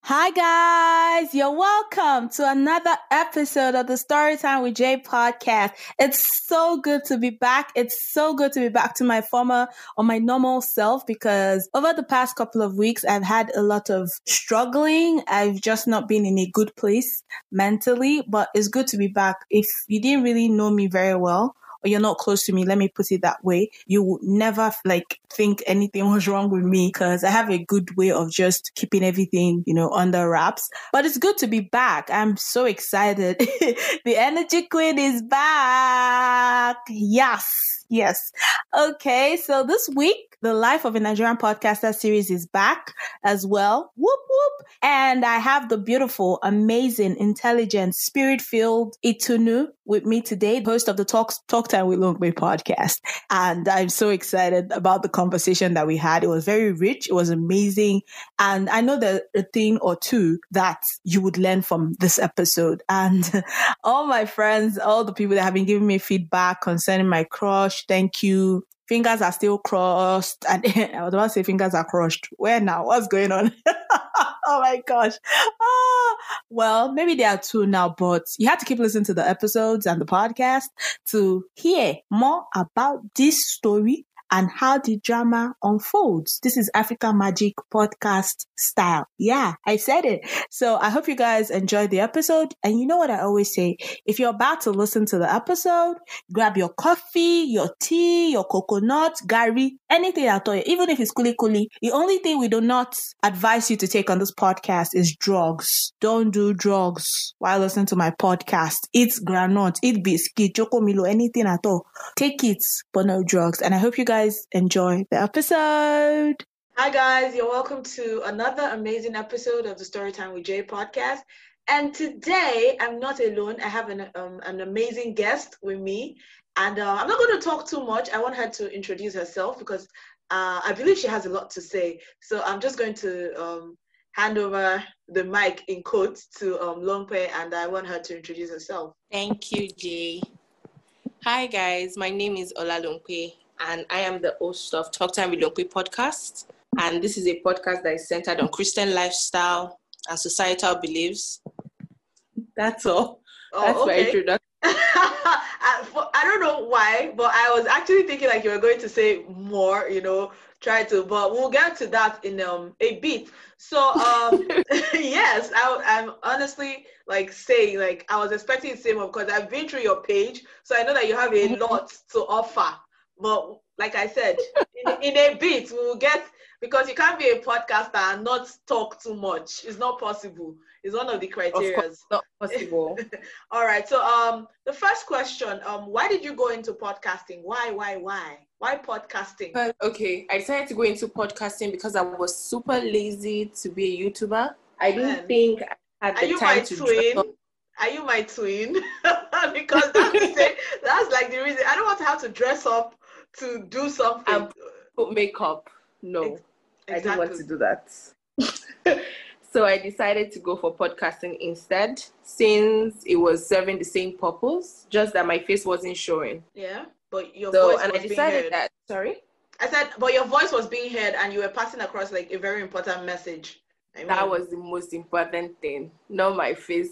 Hi guys, you're welcome to another episode of the Storytime with Jay podcast. It's so good to be back. It's so good to be back to my normal self, because over the past couple of weeks, I've had a lot of struggling. I've just not been in a good place mentally, but it's good to be back. If you didn't really know me very well, or you're not close to me, let me put it that way, you would never think anything was wrong with me, because I have a good way of just keeping everything, under wraps. But it's good to be back. I'm so excited. The Energy Queen is back. Yes. Okay, so this week, the Life of a Nigerian Podcaster series is back as well. Whoop, whoop. And I have the beautiful, amazing, intelligent, spirit-filled Itunu with me today, host of the Talk Time with Longway podcast. And I'm so excited about the conversation that we had. It was very rich. It was amazing. And I know there's a thing or two that you would learn from this episode. And all my friends, all the people that have been giving me feedback concerning my crush, thank you. Fingers are still crossed. And I was about to say fingers are crushed. Where now? What's going on? Oh my gosh. Well, maybe there are two now, but you have to keep listening to the episodes and the podcast to hear more about this story and how the drama unfolds. This is Africa Magic podcast style. Yeah, I said it. So I hope you guys enjoyed the episode. And you know what I always say? If you're about to listen to the episode, grab your coffee, your tea, your coconut, gari, anything at all. Even if it's kuli. The only thing we do not advise you to take on this podcast is drugs. Don't do drugs while listening to my podcast. Eat granite, eat biscuit, chocomilo, anything at all. Take it, but no drugs. And I hope you guys enjoy the episode. Hi guys, you're welcome to another amazing episode of the Storytime with Jay podcast. And today I'm not alone. I have an amazing guest with me, and I'm not going to talk too much. I want her to introduce herself because I believe she has a lot to say. So I'm just going to hand over the mic in quotes to Longpe, and I want her to introduce herself. Thank you, Jay. Hi guys, my name is Ola Longpe, and I am the host of Talk Time with Longpe podcast. And this is a podcast that is centered on Christian lifestyle and societal beliefs. That's all. That's okay. My introduction. I don't know why, but I was actually thinking like you were going to say more, but we'll get to that in a bit. So, yes, I'm honestly saying I was expecting the same one because I've been through your page, so I know that you have a lot to offer. But like I said, in a bit, we will get, because you can't be a podcaster and not talk too much. It's not possible. It's one of the criteria. Of course, not possible. All right. So the first question, why did you go into podcasting? Why? Why podcasting? Well, okay, I decided to go into podcasting because I was super lazy to be a YouTuber. I didn't think I had the time to Are you my twin? Because that's like the reason. I don't want to have to dress up to do something. And put makeup. No, exactly. I didn't want to do that. So I decided to go for podcasting instead, since it was serving the same purpose, just that my face wasn't showing. Yeah, but your voice was being heard. Sorry? I said, but your voice was being heard and you were passing across a very important message. That was the most important thing, not my face.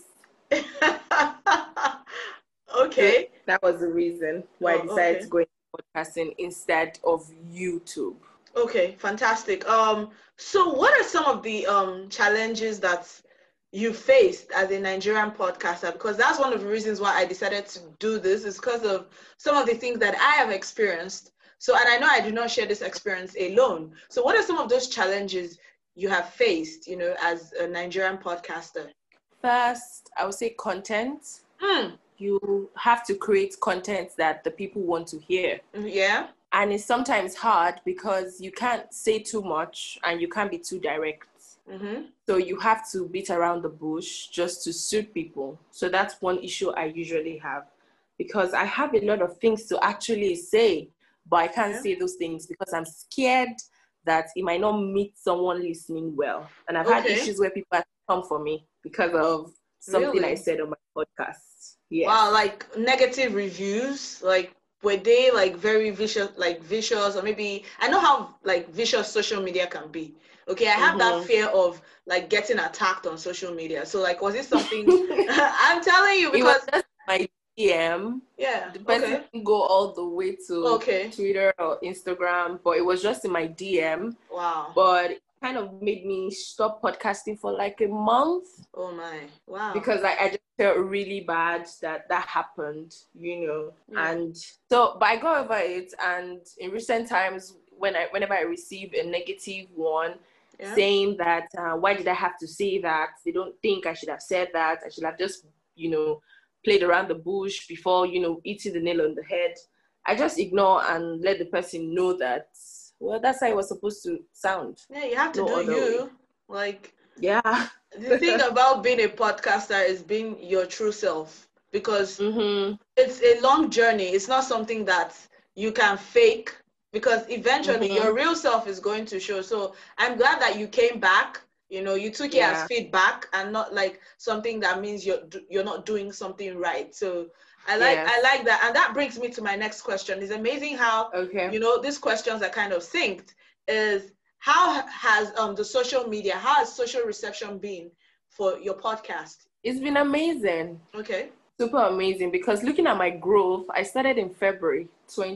Okay. That was the reason why I decided to go into podcasting instead of YouTube. Okay, fantastic. So what are some of the challenges that you faced as a Nigerian podcaster? Because that's one of the reasons why I decided to do this, is because of some of the things that I have experienced. So, and I know I do not share this experience alone. So what are some of those challenges you have faced, as a Nigerian podcaster? First, I would say content. You have to create content that the people want to hear. Yeah. And it's sometimes hard because you can't say too much and you can't be too direct. Mm-hmm. So you have to beat around the bush just to suit people. So that's one issue I usually have, because I have a lot of things to actually say, but I can't say those things because I'm scared that it might not meet someone listening well. And I've had issues where people have come for me because of something I said on my podcast. Yes. Wow, negative reviews, were they like very vicious, or maybe I know how like vicious social media can be. Okay, I have that fear of like getting attacked on social media. So like, was it something? I'm telling you It was because just my DM. yeah, The person didn't go all the way to Twitter or Instagram, but it was just in my DM. Wow. But it kind of made me stop podcasting for like a month. Oh my, wow. Because I just felt really bad that happened, you know. Yeah. And so, but I got over it. And in recent times, whenever I receive a negative one, saying that, why did I have to say that? They don't think I should have said that. I should have just, you know, played around the bush before, you know, hitting the nail on the head. I just ignore and let the person know that, well, that's how it was supposed to sound. Yeah, you have to do you. Way. Like, yeah. The thing about being a podcaster is being your true self, because it's a long journey. It's not something that you can fake, because eventually your real self is going to show. So I'm glad that you came back. You know, you took it as feedback and not like something that means you're not doing something right. So I like that. And that brings me to my next question. It's amazing how, you know, these questions are kind of synced. Is how has the social media, how has social reception been for your podcast? It's been amazing. Okay. Super amazing, because looking at my growth, I started in February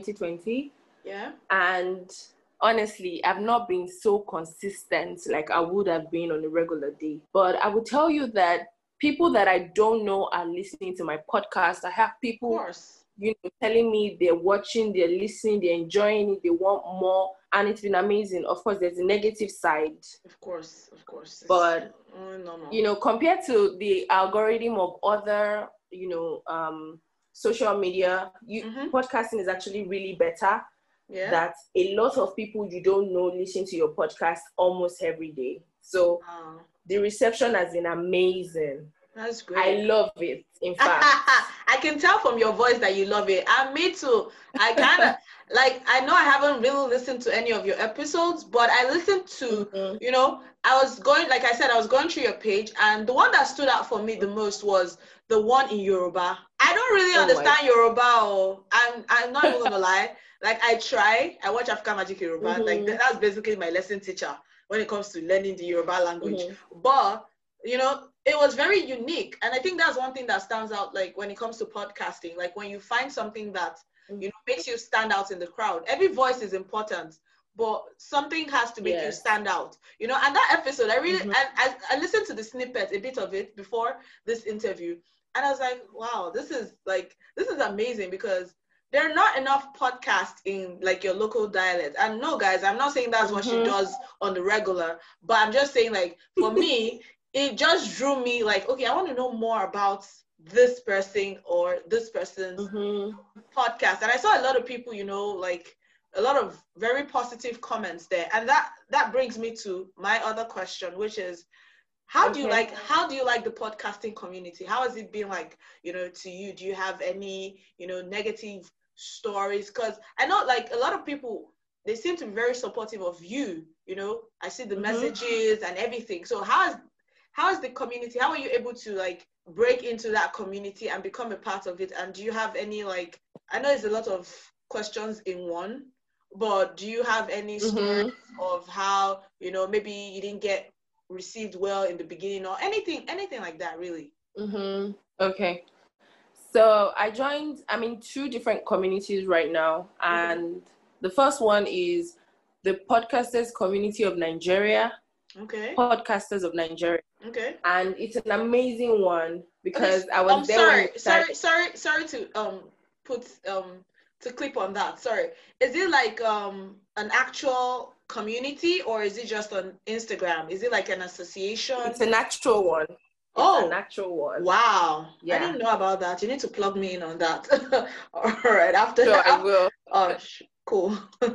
2020. Yeah. And honestly, I've not been so consistent like I would have been on a regular day. But I will tell you that people that I don't know are listening to my podcast. I have people, you know, telling me they're watching, they're listening, they're enjoying it, they want more. And it's been amazing. Of course, there's a negative side. Of course. But, you know, compared to the algorithm of other, you know, social media, podcasting is actually really better. Yeah. That a lot of people you don't know listen to your podcast almost every day. So the reception has been amazing. That's great. I love it, in fact. I can tell from your voice that you love it. And me too. I kind of, like, I know I haven't really listened to any of your episodes, but I listened to, you know, I was going through your page, and the one that stood out for me the most was the one in Yoruba. I don't really understand Yoruba, or I'm not even gonna lie. Like, I watch African Magic Yoruba. Like, that's basically my lesson teacher when it comes to learning the Yoruba language. But, you know, it was very unique. And I think that's one thing that stands out, like, when it comes to podcasting. Like, when you find something that, you know, makes you stand out in the crowd. Every voice is important, but something has to make you stand out. You know, and that episode, I really, I listened to the snippet, a bit of it, before this interview. And I was like, wow, this is amazing, because there are not enough podcasts in like your local dialect. And no, guys, I'm not saying that's what she does on the regular, but I'm just saying, like, for me, it just drew me like, okay, I want to know more about this person or this person's podcast. And I saw a lot of people, you know, like a lot of very positive comments there. And that brings me to my other question, which is, how do you like the podcasting community? How has it been, like, you know, to you? Do you have any, you know, negative stories? Because I know, like, a lot of people, they seem to be very supportive of you. You know, I see the messages and everything. So how is the community? How are you able to, like, break into that community and become a part of it? And do you have any, like, I know it's a lot of questions in one, but do you have any stories of how, you know, maybe you didn't get received well in the beginning, or anything like that, really? Okay. So I'm in 2 different communities right now. And the first one is the Podcasters Community of Nigeria. Okay. Podcasters of Nigeria. Okay. And it's an amazing one, because I was there. Sorry to put to clip on that. Sorry. Is it like an actual community, or is it just on Instagram? Is it like an association? It's an actual one. An actual one. Wow. Yeah. I didn't know about that. You need to plug me in on that. All right. After that, I will. Oh, cool.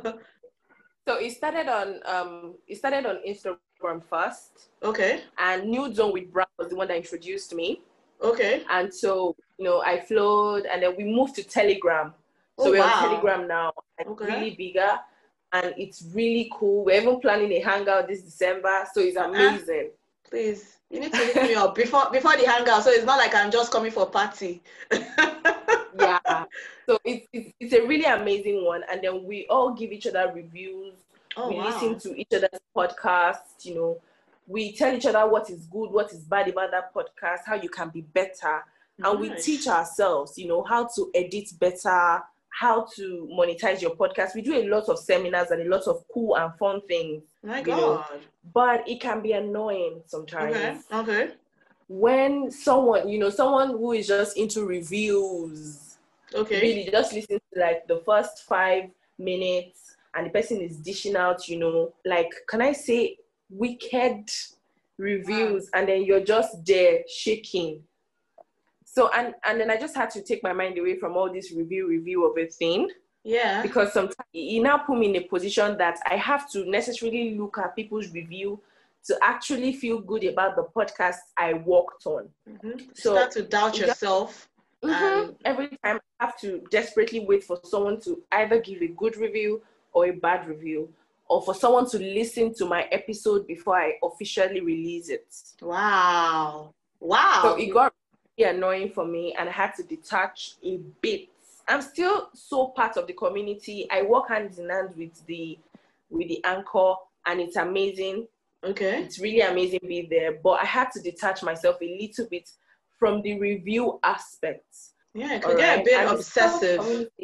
So it started on Instagram first. Okay. And New Zone with Brown was the one that introduced me. Okay. And so, you know, I flowed, and then we moved to Telegram. So we're on Telegram now. It's really bigger, and it's really cool. We're even planning a hangout this December, so it's amazing. Please, you need to hit me up before the hangout, so it's not like I'm just coming for a party. Yeah. So it's a really amazing one. And then we all give each other reviews. Oh, We wow. listen to each other's podcasts, we tell each other what is good, what is bad about that podcast, how you can be better. And we teach ourselves, how to edit better, how to monetize your podcast. We do a lot of seminars and a lot of cool and fun things. My God. But it can be annoying sometimes. Okay. When someone who is just into reviews, really just listen to like the first 5 minutes and the person is dishing out, like, can I say wicked reviews, and then you're just there shaking. So, and then I just had to take my mind away from all this review of a thing. Yeah. Because sometimes it now put me in a position that I have to necessarily look at people's review to actually feel good about the podcast I worked on. Mm-hmm. So start to doubt yourself. Every time I have to desperately wait for someone to either give a good review or a bad review, or for someone to listen to my episode before I officially release it. Wow. So it got really annoying for me, and I had to detach a bit. I'm still so part of the community. I work hand in hand with the anchor, and it's amazing. Okay. It's really amazing being there, but I had to detach myself a little bit from the review aspects. Yeah, it could get a bit obsessive.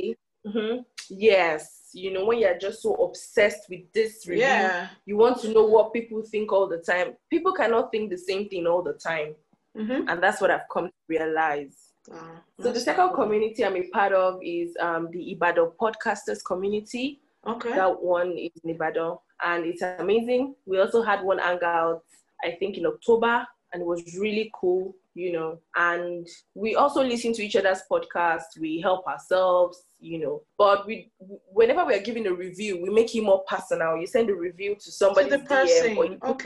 Yes. When you're just so obsessed with this review, you want to know what people think all the time. People cannot think the same thing all the time. And that's what I've come to realize. So the second community I'm a part of is the Ibadan Podcasters community. Okay. That one is in Ibadan, and it's amazing. We also had one hangout, I think, in October, and it was really cool, and we also listen to each other's podcasts. We help ourselves, but whenever we are giving a review, we make it more personal. You send a review to somebody, to the person. DM, or you put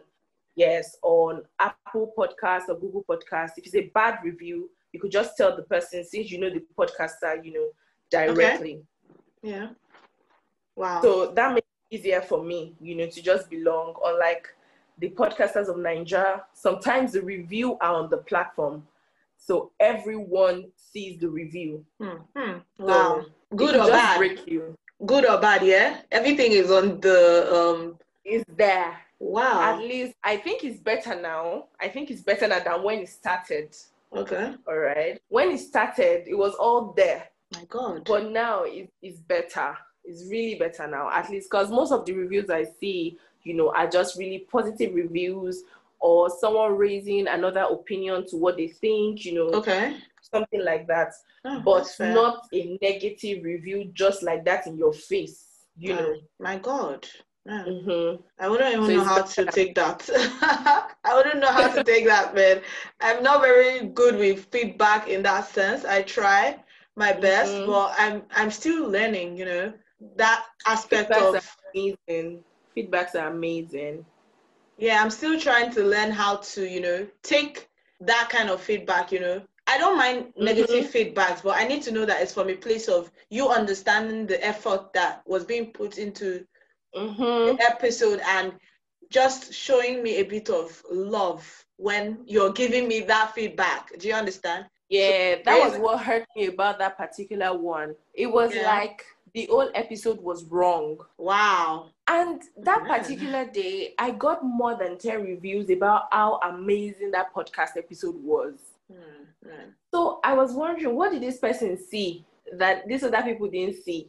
on Apple Podcasts or Google Podcasts. If it's a bad review, you could just tell the person, since you know the podcaster, directly. Okay. Yeah. Wow. So that makes it easier for me, to just belong. Unlike the podcasters of Nigeria, sometimes the review are on the platform, so everyone sees the review. Wow. So good or bad? Break you. Good or bad? Yeah. Everything is on the Is there. Wow. At least I think it's better now. Than when it started. Okay. All right. When it started, it was all there. My God. But now it's better. It's really better now, at least, because most of the reviews I see, are just really positive reviews, or someone raising another opinion to what they think, Okay. Something like that. Oh, but not a negative review just like that in your face, My God. Mm-hmm. I wouldn't even know how to take that. I wouldn't know how to take that, man. I'm not very good with feedback in that sense. I try my best, but I'm still learning, that aspect Feedbacks are amazing. Yeah, I'm still trying to learn how to, take that kind of feedback, I don't mind negative feedbacks, but I need to know that it's from a place of you understanding the effort that was being put into the episode, and just showing me a bit of love when you're giving me that feedback. Do you understand? Yeah, so that was what hurt me about that particular one. It was like the whole episode was wrong. Wow. And that particular day, I got more than 10 reviews about how amazing that podcast episode was. So I was wondering, what did this person see that these other people didn't see?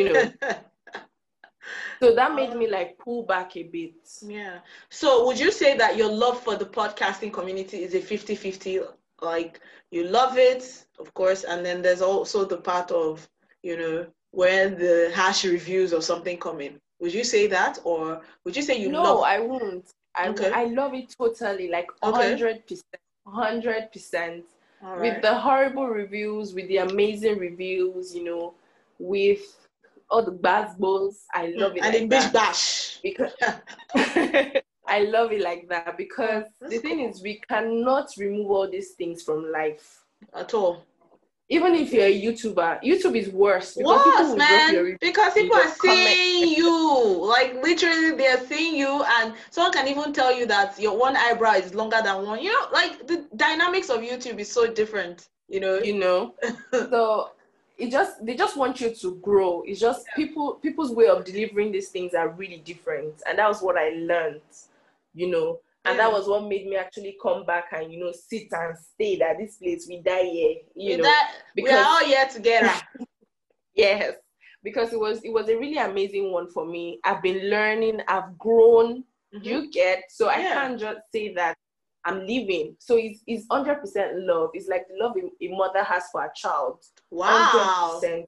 So that made me pull back a bit. Yeah. So would you say that your love for the podcasting community is a 50-50? Like, you love it, of course, and then there's also the part of, where the harsh reviews or something come in. Would you say that, or would you say you love? No, I won't. I love it totally, 100%. 100%. With the horrible reviews, with the amazing reviews, with all the basketballs, I love it. And the bitch bash. Because I love it like that, because the thing is, we cannot remove all these things from life at all. Even if you're a YouTuber, YouTube is worse. Worse, man. Because people are seeing you. Literally, they are seeing you, and someone can even tell you that your one eyebrow is longer than one. The dynamics of YouTube is so different. you know. So they just want you to grow. It's just people's way of delivering these things are really different, and that was what I learned, you know. And that was what made me actually come back and, you know, sit and stay at this place. We die here, you know. Because we are all here together. Yes, because it was a really amazing one for me. I've been learning, I've grown. You get, so I can't just say that I'm leaving. So it's 100% love. It's like the love a mother has for a child. Wow. 100%.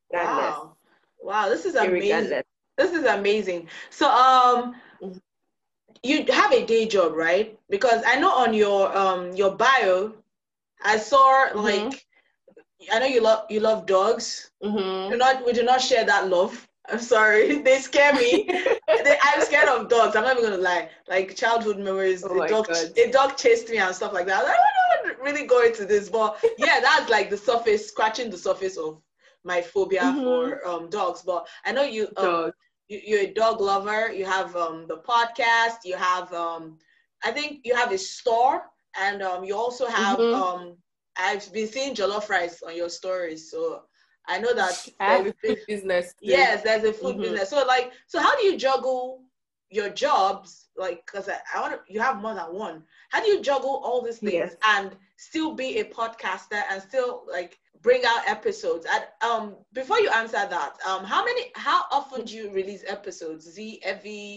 Wow, this is amazing. This is amazing. So you have a day job, right? Because I know on your bio, I saw like, I know you love dogs. We do not share that love. I'm sorry, they scare me. I'm scared of dogs. I'm not even gonna lie. Like childhood memories, a dog chased me and stuff like that. I don't really go into this, but yeah, that's like the surface, scratching the surface of my phobia for dogs. But I know you're a dog lover. You have the podcast. You have I think you have a store, and you also have I've been seeing jollof rice on your stories, so I know that I have a food business too. Yes, there's a food business. So how do you juggle your jobs? Like, because I want you have more than one. How do you juggle all these things and still be a podcaster and still like bring out episodes? And before you answer that, how often do you release episodes? Is it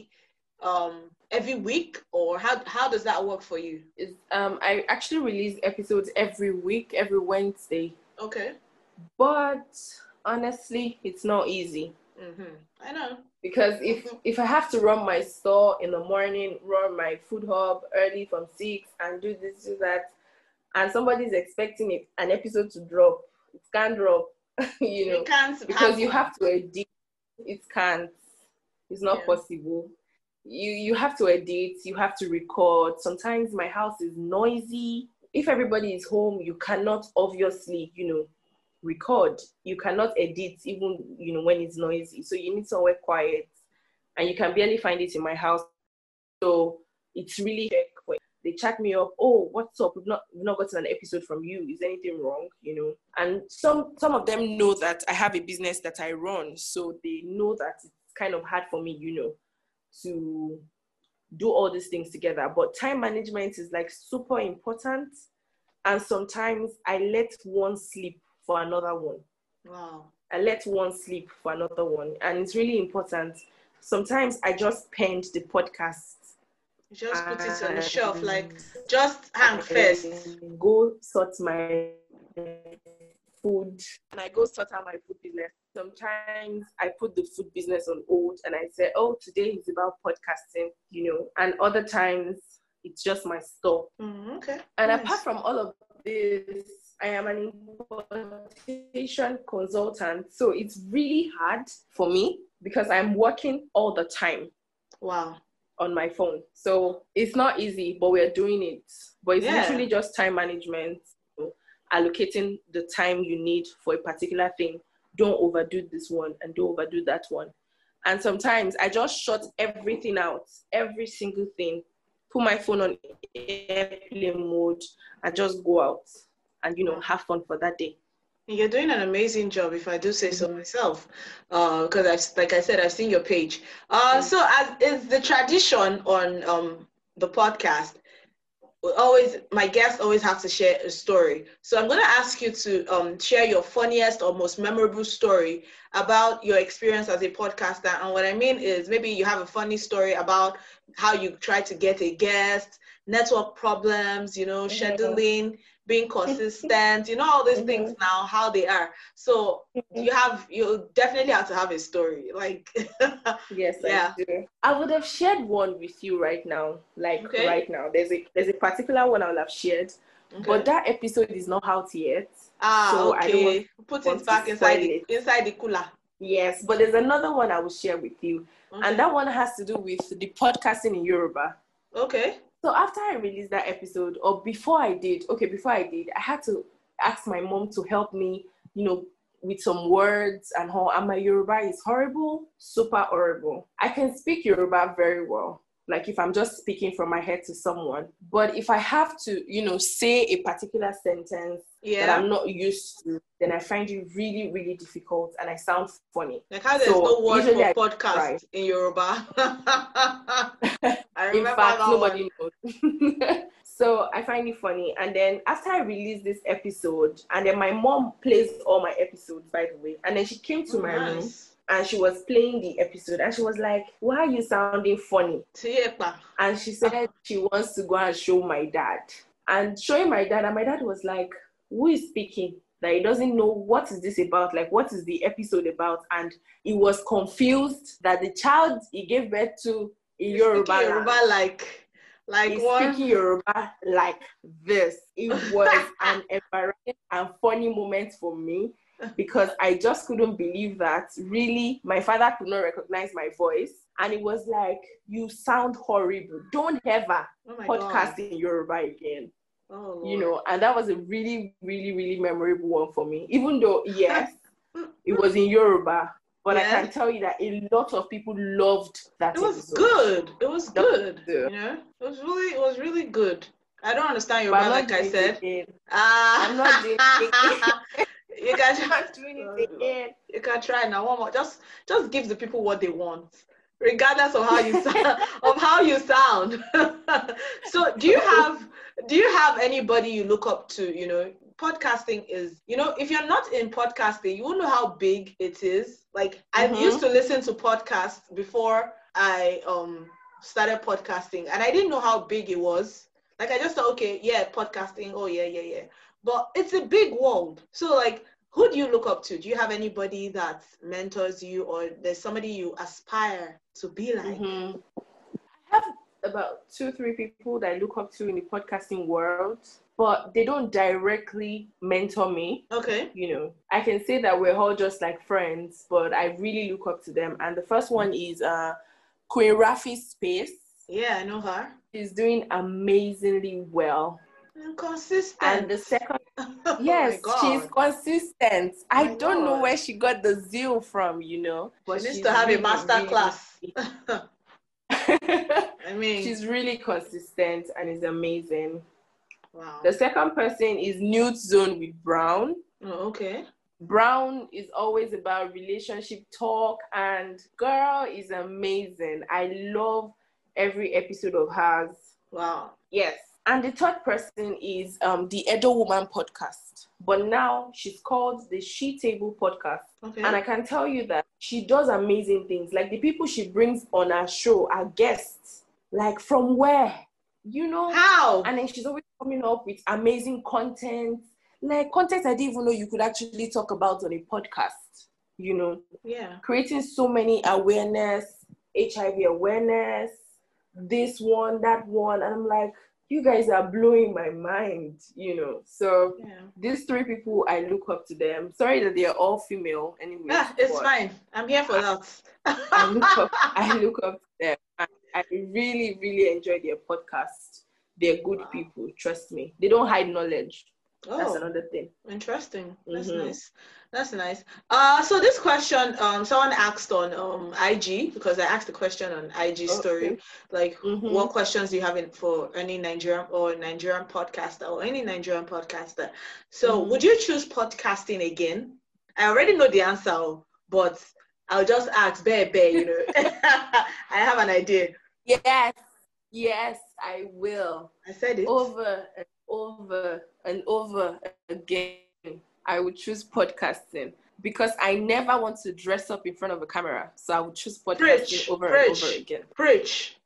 every week, or how does that work for you? I actually release episodes every week, every Wednesday. Okay. But honestly, it's not easy. I know. Because if I have to run my store in the morning, run my food hub early from 6 and do this, do that, and somebody's expecting an episode to drop, it can't drop, you know. It can't because you have to edit. It can't. It's not possible. You have to edit, you have to record. Sometimes my house is noisy. If everybody is home, you cannot obviously, you know, record. You cannot edit even, you know, when it's noisy. So you need somewhere quiet, and you can barely find it in my house. So it's really they chat me up. Oh, what's up? We've not gotten an episode from you. Is anything wrong? You know, and some of them know that I have a business that I run, so they know that it's kind of hard for me, you know, to do all these things together. But time management is like super important, and sometimes I let one slip for another one. Wow. I let one sleep for another one. And it's really important. Sometimes I just penned the podcast. Just put it on the shelf, like just hang first. Go sort my food, and I go sort out my food business. Sometimes I put the food business on hold and I say, oh, today is about podcasting, you know, and other times it's just my store. Okay. And apart from all of this, I am an importation consultant, so it's really hard for me because I'm working all the time. Wow. On my phone. So it's not easy, but we're doing it. But it's literally just time management, you know, allocating the time you need for a particular thing. Don't overdo this one and don't overdo that one. And sometimes I just shut everything out, every single thing, put my phone on airplane mode and just go out and, you know, have fun for that day. You're doing an amazing job, if I do say so myself, because like I said, I've seen your page. So as is the tradition on the podcast, my guests always have to share a story. So I'm going to ask you to share your funniest or most memorable story about your experience as a podcaster. And what I mean is maybe you have a funny story about how you try to get a guest, network problems, you know, scheduling, being consistent, you know, all these things now, how they are. So you definitely have to have a story. Like, yes, I do. I would have shared one with you right now. Right now, there's a particular one I will have shared, but that episode is not out yet. So okay. I don't want put it back inside the cooler. Yes, but there's another one I will share with you, and that one has to do with the podcasting in Yoruba. Okay. So after I released that episode, or before I did, I had to ask my mom to help me, you know, with some words and how, and my Yoruba is horrible, super horrible. I can speak Yoruba very well, like if I'm just speaking from my head to someone. But if I have to, say a particular sentence that I'm not used to, then I find it really, really difficult and I sound funny. Like how there's no word for podcast in Yoruba. In fact, nobody knows. So I find it funny. And then after I released this episode, and then my mom plays all my episodes, by the way, and then she came to my room and she was playing the episode and she was like, why are you sounding funny? And she said she wants to go and show my dad. And showing my dad, and my dad was like, who is speaking? That he doesn't know what is this about, like what is the episode about. And he was confused that the child he gave birth to in Yoruba like he's what? Speaking Yoruba like this. It was an embarrassing and funny moment for me because I just couldn't believe that really my father could not recognize my voice. And it was like, you sound horrible. Don't ever podcast in Yoruba again. Oh, and that was a really, really, really memorable one for me. Even though, yes, it was in Yoruba, but I can tell you that a lot of people loved that episode. Good. It was good. It was really good. I don't understand Yoruba, like I said. I'm not doing it. You guys are doing it again. You can try now. One more. Just give the people what they want, regardless of how you sound. So do you have anybody you look up to? Podcasting is, if you're not in podcasting, you won't know how big it is. Like I used to listen to podcasts before I started podcasting, and I didn't know how big it was. Like I just thought, okay, yeah, podcasting, oh yeah. But it's a big world. So like, who do you look up to? Do you have anybody that mentors you, or there's somebody you aspire to be like? I have about 2-3 people that I look up to in the podcasting world, but they don't directly mentor me. Okay. I can say that we're all just like friends, but I really look up to them. And the first one is Queen Rafi Space. Yeah, I know her. She's doing amazingly well. And consistent. And the second, yes, she's consistent. I don't know where she got the zeal from, But she needs to have a master class. I mean, she's really consistent and is amazing. Wow. The second person is Nude Zone with Brown. Oh, okay. Brown is always about relationship talk, and girl is amazing. I love every episode of hers. Wow. Yes. And the third person is the Edo Woman podcast. But now she's called the She Table podcast. Okay. And I can tell you that she does amazing things. Like the people she brings on her show are guests. Like from where? How? And then she's always coming up with amazing content. Like content I didn't even know you could actually talk about on a podcast. Yeah. Creating so many awareness, HIV awareness, this one, that one. And I'm like, you guys are blowing my mind, So these 3 people, I look up to them. Sorry that they're all female anyway. It's fine. I'm here for that. I look up to them. I really, really enjoy their podcast. They're good people, trust me. They don't hide knowledge. Oh, that's another thing. Interesting. That's nice. So this question, someone asked on IG, because I asked the question on IG story, like what questions do you have for any Nigerian podcaster or any Nigerian podcaster? So would you choose podcasting again? I already know the answer, but I'll just ask, I have an idea. Yes, I will. I said it. Over and over again, I would choose podcasting because I never want to dress up in front of a camera. So I would choose podcasting over and over again. Preach.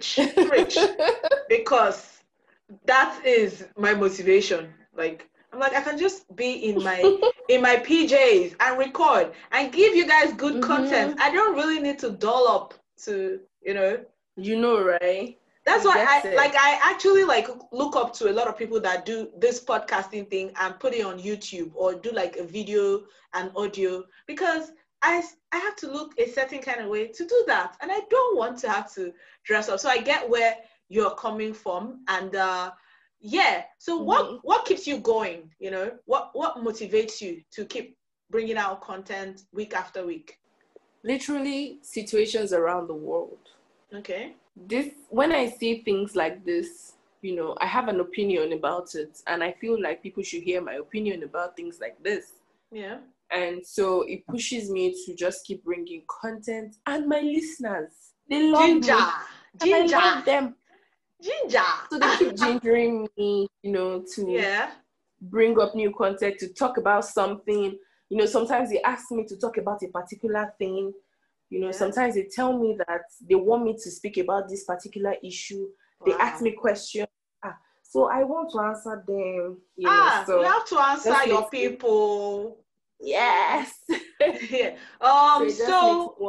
Because that is my motivation. Like, I'm like, I can just be in my PJs and record and give you guys good content. I don't really need to doll up to, right? That's why I actually look up to a lot of people that do this podcasting thing and put it on YouTube or do like a video and audio, because I have to look a certain kind of way to do that, and I don't want to have to dress up. So I get where you're coming from, and So what keeps you going? What motivates you to keep bringing out content week after week? Literally situations around the world. Okay. This, when I see things like this, I have an opinion about it, and I feel like people should hear my opinion about things like this. Yeah. And so it pushes me to just keep bringing content, and my listeners, they love Ginger. me. Ginger. I love them. Ginger. So they keep gingering me, to bring up new content, to talk about something. Sometimes they ask me to talk about a particular thing. Sometimes they tell me that they want me to speak about this particular issue. They ask me questions. So I want to answer them. So you have to answer your people. Yes. Yeah. So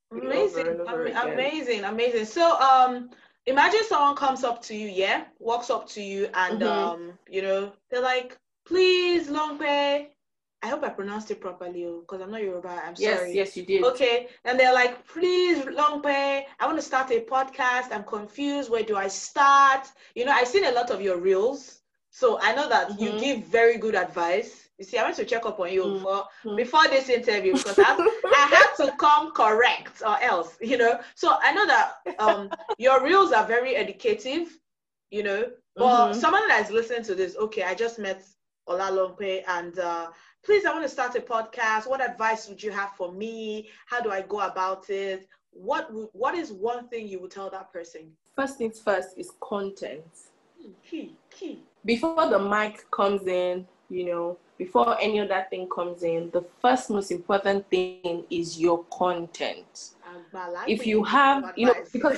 amazing. So imagine someone comes up to you, walks up to you, and they're like, please, Longpe. I hope I pronounced it properly because I'm not Yoruba. I'm sorry. Yes, you did. Okay. And they're like, please, Longpe, I want to start a podcast. I'm confused. Where do I start? I've seen a lot of your reels. So I know that you give very good advice. You see, I went to check up on you before this interview because I had to come correct or else, So I know that your reels are very educative, But someone that is listening to this, okay, I just met Ola Longpe and please, I want to start a podcast. What advice would you have for me? How do I go about it? What is one thing you would tell that person? First things first is content. Key. Before the mic comes in, before any other thing comes in, the first most important thing is your content. If you have, because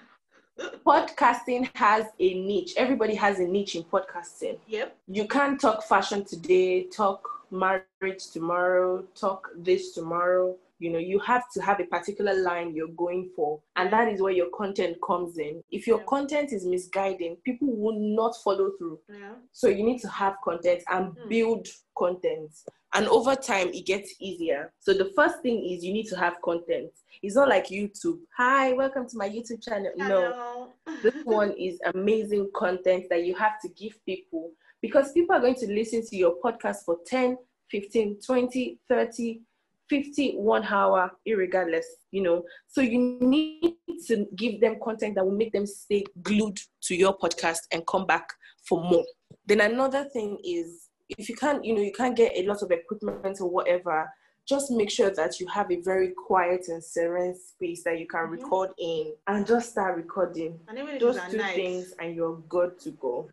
podcasting has a niche. Everybody has a niche in podcasting. Yep. You can't talk fashion today, talk marriage tomorrow, talk this tomorrow. You have to have a particular line you're going for. And that is where your content comes in. If your content is misguiding, people will not follow through. Yeah. So you need to have content and build content. And over time, it gets easier. So the first thing is you need to have content. It's not like YouTube. Hi, welcome to my YouTube channel. No, this one is amazing content that you have to give people because people are going to listen to your podcast for 10, 15, 20, 30, 50, 1 hour, irregardless, So you need to give them content that will make them stay glued to your podcast and come back for more. Then another thing is, if you can't, you can't get a lot of equipment or whatever, just make sure that you have a very quiet and serene space that you can record in and just start recording. Those two things and you're good to go.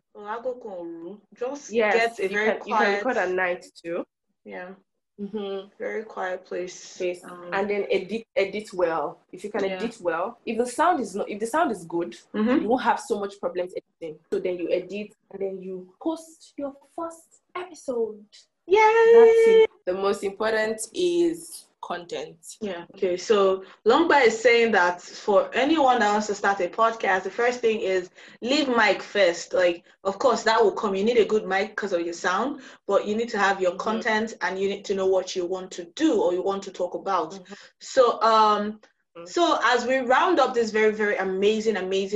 Just get a very quiet. You can record at night too. Yeah. Very quiet place. And then edit well. If you can edit well, if the sound is good, you won't have so much problems editing. So then you edit and then you post your first episode. Yay! That's it. The most important is content. Yeah. Okay. So Longba is saying that for anyone that wants to start a podcast, the first thing is leave mic first. Like, of course, that will come. You need a good mic because of your sound, but you need to have your content and you need to know what you want to do or you want to talk about. So, so as we round up this very, very amazing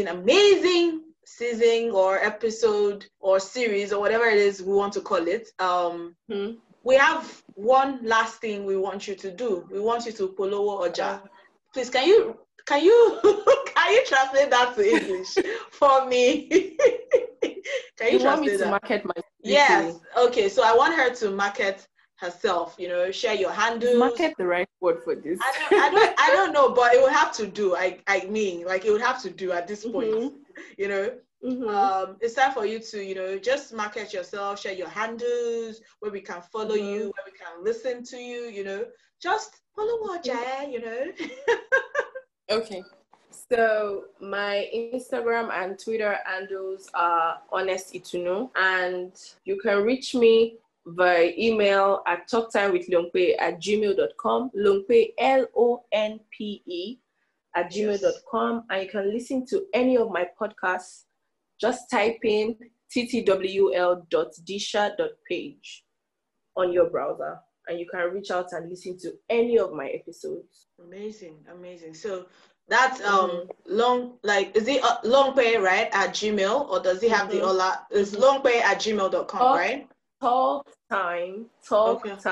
season or episode or series or whatever it is we want to call it, we have one last thing we want you to do. We want you to polowo oja. Please, can you translate that to English for me? Can you want me translate to that? market my Yes. Okay. So I want her to market herself. Share your handles. Market the right word for this. I don't know, but it will have to do. I mean, like it would have to do at this point. It's time for you to, just market yourself, share your handles, where we can follow you, where we can listen to you, just follow what Okay. So my Instagram and Twitter handles are Honest Ituno, and you can reach me by email at talktimewithlongpe@gmail.com, Longpe, LONPE @gmail.com, and you can listen to any of my podcasts. Just type in ttwl.disha.page on your browser, and you can reach out and listen to any of my episodes. Amazing. So that's is it Longpe, right, at Gmail, or does it have the Ola? It's longpe@gmail.com, right? Talk time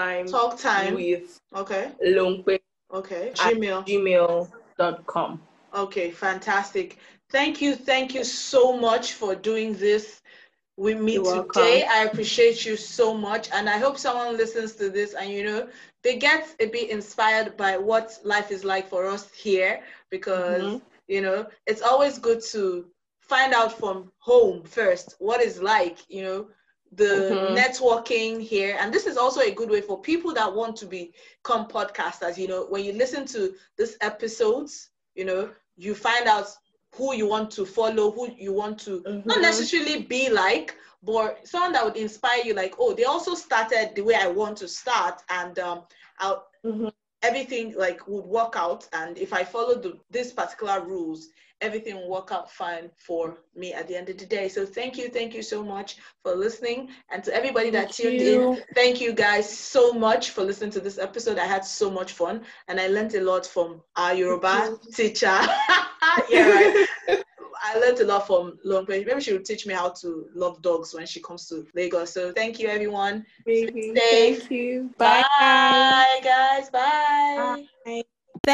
with Longpe. Okay. Okay. Gmail.com. Okay, fantastic. Thank you so much for doing this with me You're today. welcome. I appreciate you so much, and I hope someone listens to this and they get a bit inspired by what life is like for us here, because Mm-hmm. it's always good to find out from home first what it's like, the Mm-hmm. networking here. And this is also a good way for people that want to become podcasters. When you listen to these episodes, you find out who you want to follow, who you want to not Mm-hmm. necessarily be like, but someone that would inspire you, like, oh, they also started the way I want to start, and I'll, Mm-hmm. everything like would work out. And if I follow these particular rules, everything will work out fine for me at the end of the day. So thank you so much for listening. And to everybody that Thank tuned in, you. thank you guys so much for listening to this episode. I had so much fun, and I learned a lot from our Yoruba teacher. Yeah, right. I learned a lot from Longpe. Maybe she will teach me how to love dogs when she comes to Lagos. So thank you, everyone. Stay Maybe. safe. Thank you. Bye. Bye, guys. Bye. Bye.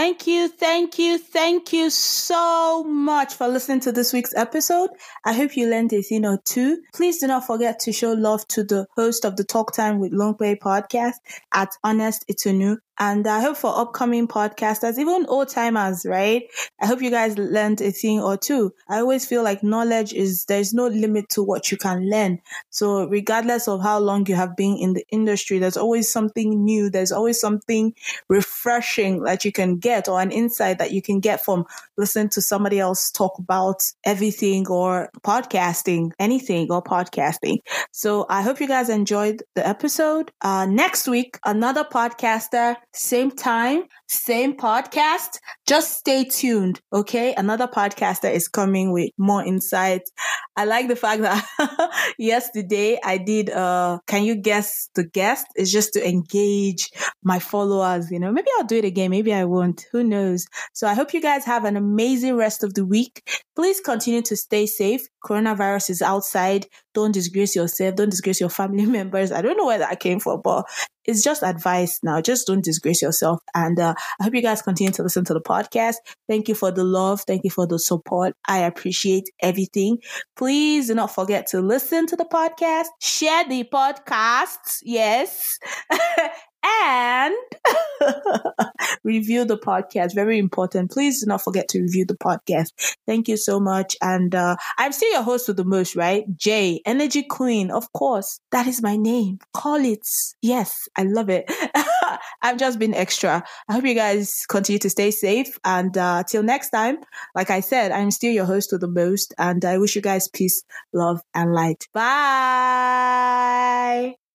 Thank you so much for listening to this week's episode. I hope you learned a thing or two. Please do not forget to show love to the host of the Talk Time with Longpe podcast at Honest Itunu. And I hope for upcoming podcasters, even old timers, right? I hope you guys learned a thing or two. I always feel like there's no limit to what you can learn. So regardless of how long you have been in the industry, there's always something new. There's always something refreshing that you can get, or an insight that you can get from listening to somebody else talk about everything or podcasting, anything or podcasting. So I hope you guys enjoyed the episode. Next week, another podcaster, same time, same podcast. Just stay tuned, okay? Another podcaster is coming with more insights. I like the fact that yesterday I did can you guess the guest? It's just to engage my followers, Maybe I'll do it again, maybe I won't. Who knows? So I hope you guys have an amazing rest of the week. Please continue to stay safe. Coronavirus is outside. Don't disgrace yourself. Don't disgrace your family members. I don't know where that came from, but it's just advice now. Just don't disgrace yourself. And I hope you guys continue to listen to the podcast. Thank you for the love. Thank you for the support. I appreciate everything. Please do not forget to listen to the podcast. Share the podcasts. Yes. And review the podcast. Very important. Please do not forget to review the podcast. Thank you so much. And I'm still your host with the most, right? Jay, Energy Queen. Of course. That is my name. Call it. Yes, I love it. I've just been extra. I hope you guys continue to stay safe. And till next time, like I said, I'm still your host with the most. And I wish you guys peace, love, and light. Bye.